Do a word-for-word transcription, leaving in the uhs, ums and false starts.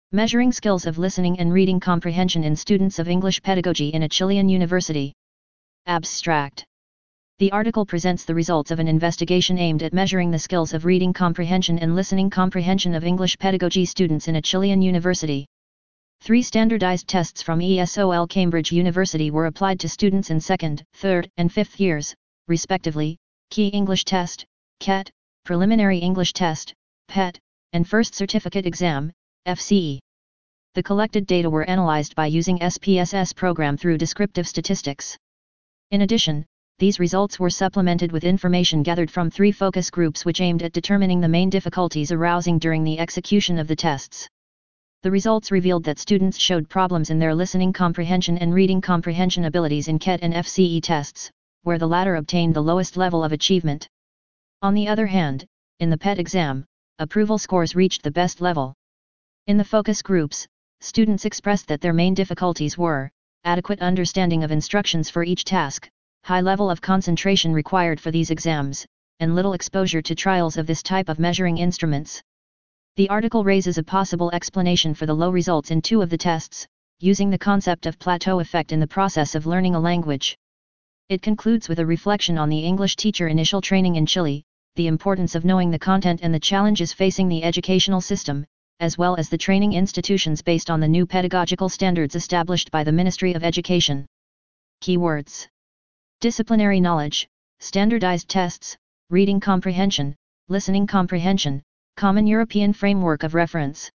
Measuring skills of listening and reading comprehension in students of English pedagogy in a Chilean university. Abstract. The article presents the results of an investigation aimed at measuring the skills of reading comprehension and listening comprehension of English pedagogy students in a Chilean university. Three standardized tests from ESOL Cambridge University were applied to students in second, third, and fifth years, respectively: Key English Test, C E T, Preliminary English Test, P E T, and First Certificate Exam, F C E. The collected data were analyzed by using S P S S program through descriptive statistics. In addition, these results were supplemented with information gathered from three focus groups which aimed at determining the main difficulties arising during the execution of the tests. The results revealed that students showed problems in their listening comprehension and reading comprehension abilities in C E T and F C E tests, where the latter obtained the lowest level of achievement. On the other hand, in the P E T exam, approval scores reached the best level. In the focus groups, students expressed that their main difficulties were adequate understanding of instructions for each task, high level of concentration required for these exams, and little exposure to trials of this type of measuring instruments. The article raises a possible explanation for the low results in two of the tests, using the concept of plateau effect in the process of learning a language. It concludes with a reflection on the English teacher initial training in Chile, the importance of knowing the content and the challenges facing the educational system, as well as the training institutions based on the new pedagogical standards established by the Ministry of Education. Keywords: disciplinary knowledge, standardized tests, reading comprehension, listening comprehension, common European framework of reference.